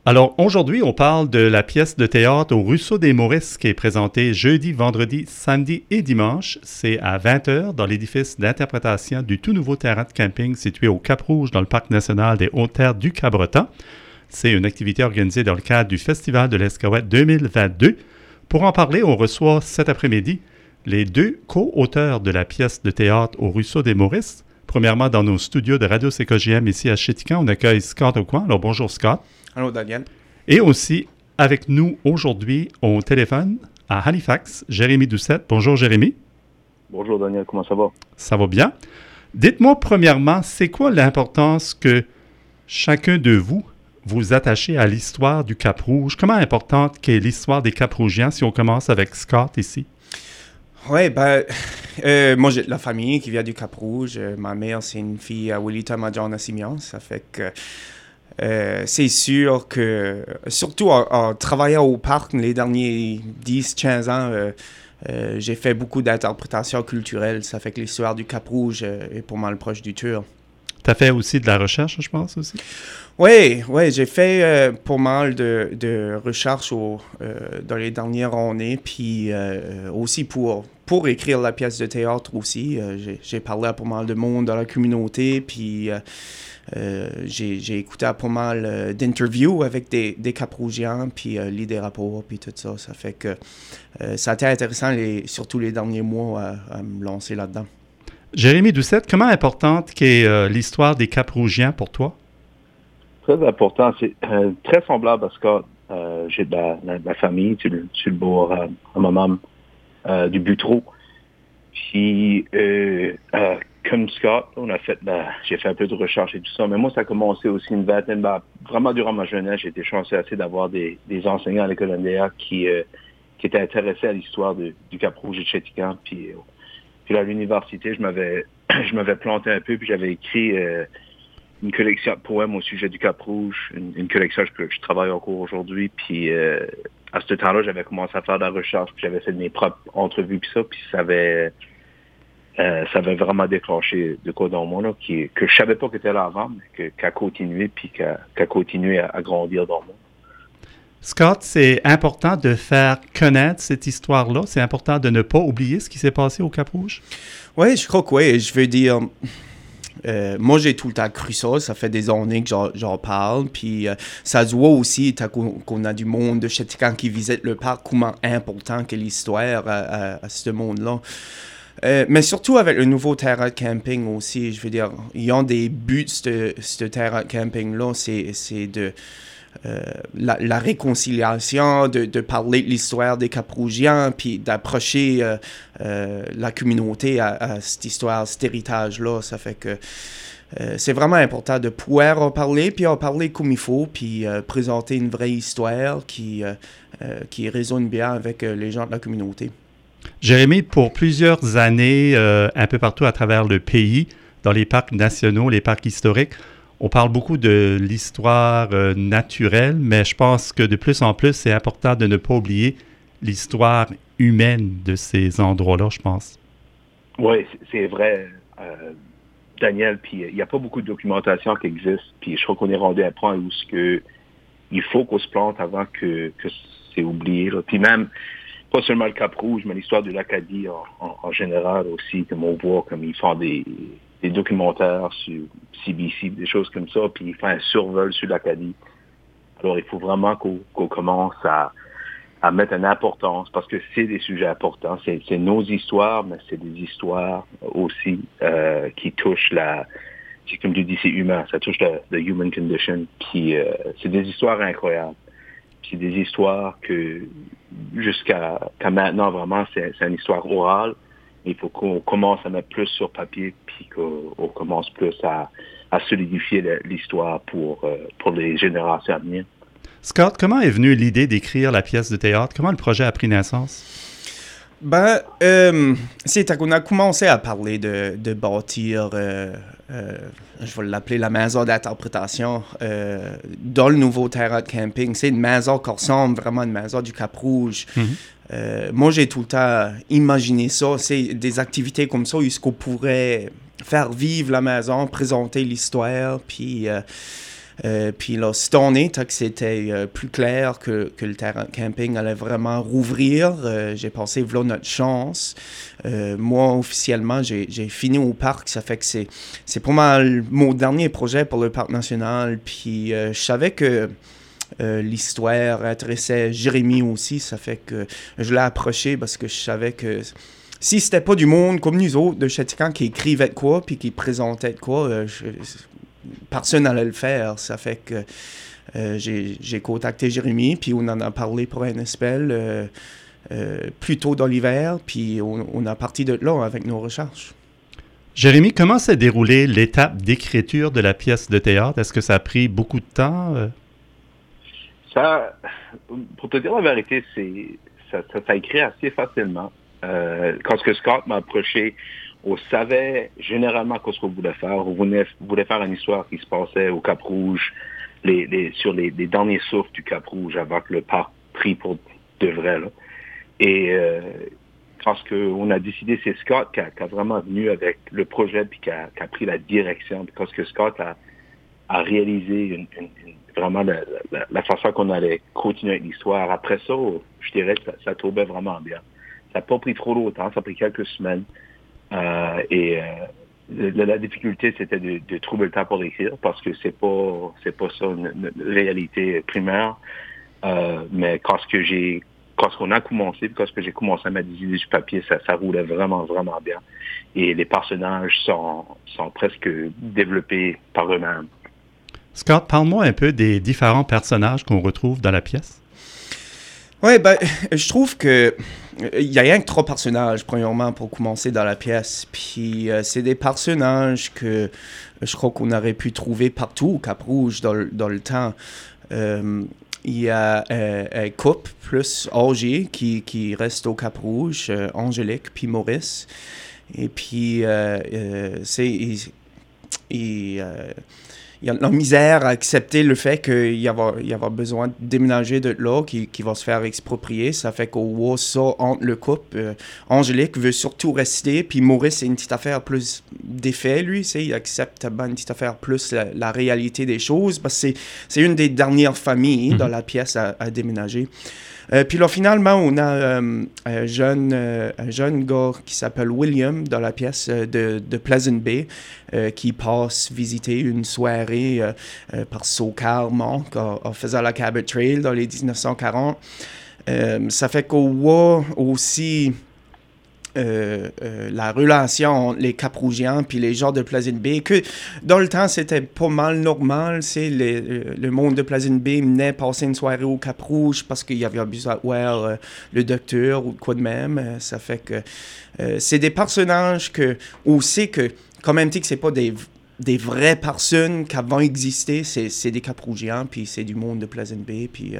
Alors, aujourd'hui, on parle de la pièce de théâtre au Ruisseau des Maurices qui est présentée jeudi, vendredi, samedi et dimanche. C'est à 20 heures dans l'édifice d'interprétation du tout nouveau terrain de camping situé au Cap-Rouge dans le Parc national des Hautes-Terres du Cabreton. C'est une activité organisée dans le cadre du Festival de l'Escaouette 2022. Pour en parler, on reçoit cet après-midi les deux co-auteurs de la pièce de théâtre au Ruisseau des Maurices. Premièrement, dans nos studios de Radio CKJM ici à Chéticamp, on accueille Scott Aucoin. Alors, bonjour Scott. Allô, Daniel. Et aussi, avec nous aujourd'hui, au téléphone, à Halifax, Jérémy Doucette. Bonjour, Jérémy. Bonjour, Daniel. Comment ça va? Ça va bien. Dites-moi, premièrement, c'est quoi l'importance que chacun de vous attachez à l'histoire du Cap-Rouge? Comment importante qu'est l'histoire des Cap-Rougiens, si on commence avec Scott ici? Oui, moi, j'ai de la famille qui vient du Cap-Rouge. Ma mère, c'est une fille à Willita Major-Nassimian. Ça fait que c'est sûr que, surtout en travaillant au parc les derniers 10-15 ans, j'ai fait beaucoup d'interprétations culturelles. Ça fait que l'histoire du Cap-Rouge est pour moi le proche du Tur. Tu as fait aussi de la recherche, je pense, aussi? Oui, j'ai fait pas mal de recherches dans les dernières années, puis aussi pour écrire la pièce de théâtre aussi. J'ai parlé à pas mal de monde dans la communauté, puis j'ai écouté pas mal d'interviews avec des Cap-Rougiens, puis lu des rapports, puis tout ça. Ça fait que ça a été intéressant, surtout les derniers mois, à me lancer là-dedans. Jérémy Doucette, comment importante qu'est l'histoire des Cap-Rougiens pour toi? Très important. C'est très semblable parce que j'ai de la famille sur le bord à maman du Butreau. Puis, comme Scott, j'ai fait un peu de recherche et tout ça. Mais moi, ça a commencé aussi une vingtaine. Vraiment, durant ma jeunesse, j'ai été chanceux assez d'avoir des enseignants à l'école MDR qui étaient intéressés à l'histoire du Cap-Rouge et de Chéticamp. Puis à l'université, je m'avais planté un peu, puis j'avais écrit une collection de poèmes au sujet du Cap-Rouge, une collection que je travaille encore aujourd'hui. Puis à ce temps-là, j'avais commencé à faire de la recherche, puis j'avais fait mes propres entrevues, puis ça avait vraiment déclenché de quoi dans moi, là, que je savais pas que était là avant, mais qui a continué, puis qui a continué à grandir dans moi. Scott, c'est important de faire connaître cette histoire-là. C'est important de ne pas oublier ce qui s'est passé au Cap-Rouge. Oui, je crois que oui. Je veux dire, moi, j'ai tout le temps cru ça. Ça fait des années que j'en parle. Puis ça se voit aussi qu'on a du monde de Chéticamp qui visite le parc, comment important que l'histoire à ce monde-là. Mais surtout avec le nouveau terrain de camping aussi, je veux dire, ils ont des buts, ce terrain de camping-là, c'est de la réconciliation, de parler de l'histoire des Cap-Rougiens, puis d'approcher la communauté à cette histoire, cet héritage-là. Ça fait que c'est vraiment important de pouvoir en parler, puis en parler comme il faut, puis présenter une vraie histoire qui résonne bien avec les gens de la communauté. Jérémy, pour plusieurs années, un peu partout à travers le pays, dans les parcs nationaux, les parcs historiques, on parle beaucoup de l'histoire naturelle, mais je pense que de plus en plus, c'est important de ne pas oublier l'histoire humaine de ces endroits-là, je pense. Oui, c'est vrai, Daniel, puis il n'y a pas beaucoup de documentation qui existe, puis je crois qu'on est rendu à un point où il faut qu'on se plante avant que c'est oublié, là. Puis même, pas seulement le Cap-Rouge, mais l'histoire de l'Acadie en général aussi, comme on voit, comme ils font des documentaires sur CBC, des choses comme ça, puis ils font un survol sur l'Acadie. Alors, il faut vraiment qu'on commence à mettre une importance, parce que c'est des sujets importants. C'est nos histoires, mais c'est des histoires aussi qui touchent c'est comme tu dis, c'est humain, ça touche the human condition, puis c'est des histoires incroyables. Puis des histoires que jusqu'à maintenant, vraiment, c'est une histoire orale. Il faut qu'on commence à mettre plus sur papier, puis qu'on commence plus à solidifier l'histoire pour les générations à venir. Scott, comment est venue l'idée d'écrire la pièce de théâtre? Comment le projet a pris naissance? C'est qu'on a commencé à parler de bâtir, je vais l'appeler la maison d'interprétation, dans le nouveau terrain de camping. C'est une maison qui ressemble vraiment à une maison du Cap-Rouge. Mm-hmm. Moi, j'ai tout le temps imaginé ça. C'est des activités comme ça, où est-ce qu'on pourrait faire vivre la maison, présenter l'histoire, puis Puis là, cette année, tant que c'était plus clair que le terrain de camping allait vraiment rouvrir, j'ai pensé, voilà notre chance. Moi, officiellement, j'ai fini au parc. Ça fait que c'est pour moi mon dernier projet pour le parc national. Puis je savais que l'histoire intéressait Jérémy aussi. Ça fait que je l'ai approché parce que je savais que si c'était pas du monde comme nous autres de Chéticamp qui écrivait de quoi puis qui présentait de quoi, personne n'allait le faire. Ça fait que j'ai contacté Jérémy, puis on en a parlé pour un espèce plus tôt dans l'hiver, puis on a parti de là avec nos recherches. Jérémy, comment s'est déroulée l'étape d'écriture de la pièce de théâtre? Est-ce que ça a pris beaucoup de temps? Ça, pour te dire la vérité, ça a écrit assez facilement. Quand Scott m'a approché, on savait généralement ce qu'on voulait faire. On voulait faire une histoire qui se passait au Cap-Rouge, sur les derniers souffles du Cap-Rouge avant que le parc prie pour de vrai. Là. Et quand on a décidé, c'est Scott qui a vraiment venu avec le projet puis qui a pris la direction. Parce que Scott a réalisé vraiment la façon qu'on allait continuer avec l'histoire. Après ça, je dirais que ça tombait vraiment bien. Ça n'a pas pris trop longtemps, ça a pris quelques semaines. La difficulté, c'était de trouver le temps pour écrire parce que c'est pas ça une réalité primaire. Mais quand on a commencé, quand j'ai commencé à mettre des idées sur papier, ça roulait vraiment, vraiment bien. Et les personnages sont presque développés par eux-mêmes. Scott, parle-moi un peu des différents personnages qu'on retrouve dans la pièce. Oui, je trouve que il y a rien que 3 personnages, premièrement, pour commencer dans la pièce. Puis c'est des personnages que je crois qu'on aurait pu trouver partout au Cap-Rouge dans le temps. Il y a un couple plus âgé qui reste au Cap-Rouge, Angélique puis Maurice. Et puis il y a la misère à accepter le fait qu'il y avoir besoin de déménager de là, qui va se faire exproprier. Ça fait qu'on voit ça entre le couple. Angélique veut surtout rester, puis Maurice, c'est une petite affaire plus d'effet, lui. Il accepte une petite affaire plus la réalité des choses, parce que c'est une des dernières familles dans la pièce à déménager. Puis là, finalement, on a un jeune gars qui s'appelle William dans la pièce de Pleasant Bay qui passe visiter une soirée par Socar Monk en faisant la Cabot Trail dans les 1940. Ça fait qu'on voit aussi la relation entre les Cap-Rougiens puis les gens de Pleasant Bay, que dans le temps c'était pas mal normal, c'est le monde de Pleasant Bay venait passer une soirée au Cap-Rouge parce qu'il y avait besoin de voir le docteur ou quoi de même. Ça fait que c'est des personnages que on sait que quand même que c'est pas des vraies personnes qui vont exister, c'est des Cap-Rougiens puis c'est du monde de Pleasant Bay puis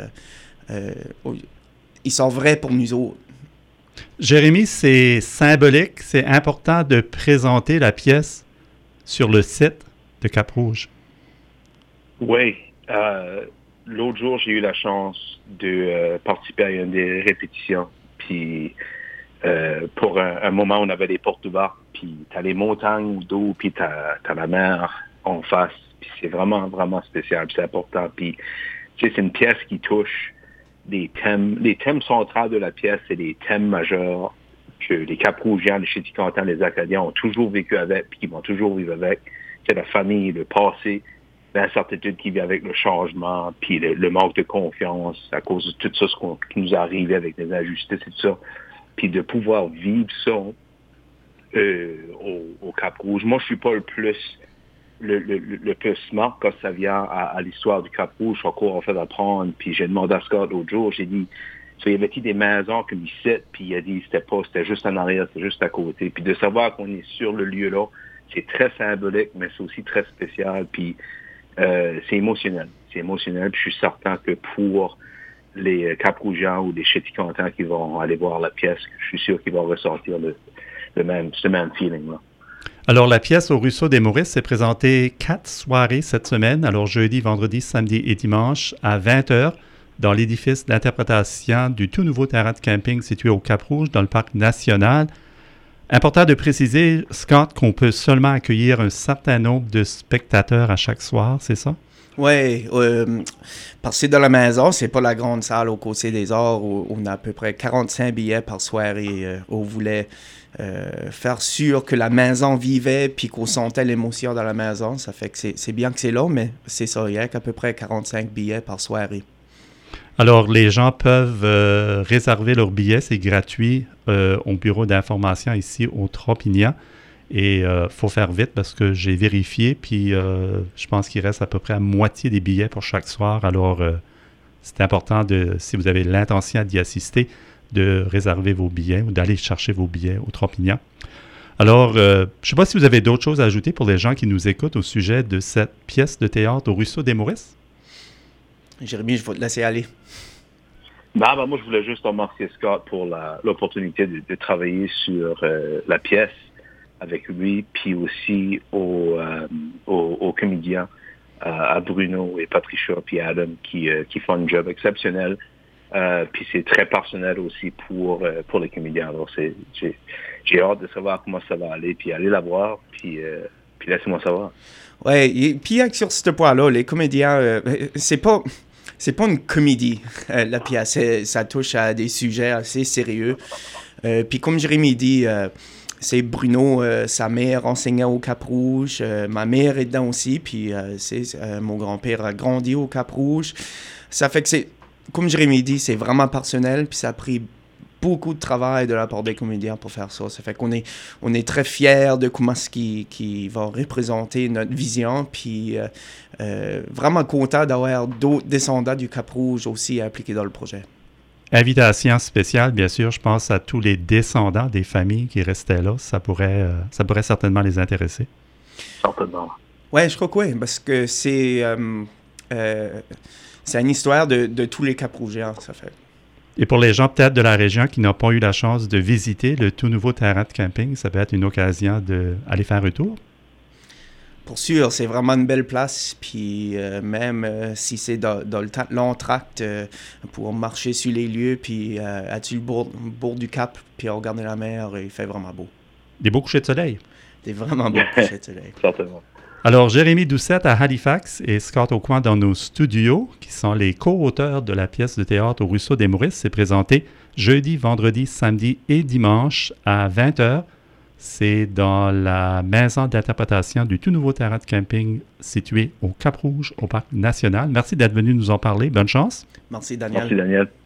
ils sont vrais pour nous autres. Jérémy, c'est symbolique, c'est important de présenter la pièce sur le site de Cap-Rouge. Oui. L'autre jour, j'ai eu la chance de participer à une des répétitions. Puis, pour un moment, on avait des portes ouvertes. Puis, t'as les montagnes d'eau, puis t'as la mer en face. Puis, c'est vraiment, vraiment spécial. Puis, c'est important. Puis, tu sais, c'est une pièce qui touche les thèmes centraux de la pièce, c'est des thèmes majeurs que les Cap-Rougiens, les Chéticantans, les Acadiens ont toujours vécu avec, puis qui vont toujours vivre avec. C'est la famille, le passé, l'incertitude qui vient avec le changement, puis le manque de confiance à cause de tout ça, qui nous arrive avec les injustices et tout ça. Puis de pouvoir vivre ça au Cap-Rouge. Moi, je suis pas le plus smart quand ça vient à l'histoire du Cap-Rouge. Je suis encore en fait d'apprendre. Puis j'ai demandé à Scott l'autre jour, j'ai dit, il y avait-il des maisons comme ici, puis il a dit, c'était juste en arrière, c'était juste à côté. Puis de savoir qu'on est sur le lieu là, c'est très symbolique, mais c'est aussi très spécial. Puis c'est émotionnel. C'est émotionnel. Puis je suis certain que pour les Cap-Rougiens ou les Chéticantans qui vont aller voir la pièce, je suis sûr qu'ils vont ressentir ce même feeling-là. Alors, la pièce au Ruisseau des Maurices s'est présentée 4 soirées cette semaine, alors jeudi, vendredi, samedi et dimanche à 20h dans l'édifice d'interprétation du tout nouveau terrain de camping situé au Cap-Rouge dans le parc national. Important de préciser, Scott, qu'on peut seulement accueillir un certain nombre de spectateurs à chaque soir, c'est ça? Oui, parce que dans la maison, c'est pas la grande salle au Côté des Arts où on a à peu près 45 billets par soirée. On voulait faire sûr que la maison vivait puis qu'on sentait l'émotion dans la maison. Ça fait que c'est bien que c'est là, mais c'est ça, il y a qu'à peu près 45 billets par soirée. Alors, les gens peuvent réserver leurs billets, c'est gratuit au bureau d'information ici au Tropignan. Et faut faire vite parce que j'ai vérifié, puis je pense qu'il reste à peu près à moitié des billets pour chaque soir. Alors, c'est important, si vous avez l'intention d'y assister, de réserver vos billets ou d'aller chercher vos billets au Tropignan. Alors, je ne sais pas si vous avez d'autres choses à ajouter pour les gens qui nous écoutent au sujet de cette pièce de théâtre au Ruisseau des Maurices. Jérémy, je vais te laisser aller. Moi, je voulais juste remercier Scott pour l'opportunité de travailler sur la pièce avec lui, puis aussi aux comédiens, à Bruno et Patricia, puis Adam, qui font un job exceptionnel. Puis c'est très personnel aussi pour les comédiens. Alors, j'ai hâte de savoir comment ça va aller, puis aller la voir, puis laissez-moi savoir. Oui, puis sur ce point-là, les comédiens, c'est pas une comédie, la pièce. Ça touche à des sujets assez sérieux. Puis comme Jérémy dit, c'est Bruno, sa mère enseignait au Cap-Rouge. Ma mère est dedans aussi. Puis mon grand-père a grandi au Cap-Rouge. Ça fait que comme Jérémy dit, c'est vraiment personnel. Puis ça a pris beaucoup de travail de la part des comédiens pour faire ça. Ça fait qu'on est très fiers de comment ce qui va représenter notre vision. Puis vraiment content d'avoir d'autres descendants du Cap-Rouge aussi impliqués dans le projet. Invitation spéciale, bien sûr, je pense à tous les descendants des familles qui restaient là. Ça pourrait certainement les intéresser. Certainement. Oui, je crois que oui, parce que c'est une histoire de tous les Cap-Rougiens, ça fait. Et pour les gens peut-être de la région qui n'ont pas eu la chance de visiter le tout nouveau terrain de camping, ça peut être une occasion d'aller faire un tour. Pour sûr, c'est vraiment une belle place. Puis même si c'est dans le long tract, pour marcher sur les lieux, puis être le bord du cap, puis regarder la mer, il fait vraiment beau. Des beaux couchers de soleil. Des vraiment beaux couchers de soleil. Certainement. Alors, Jérémy Doucette à Halifax et Scott Aucoin dans nos studios, qui sont les co-auteurs de la pièce de théâtre au Ruisseau des Maurices, c'est présenté jeudi, vendredi, samedi et dimanche à 20h. C'est dans la maison d'interprétation du tout nouveau terrain de camping situé au Cap-Rouge, au Parc national. Merci d'être venu nous en parler. Bonne chance. Merci, Daniel. Merci, Daniel.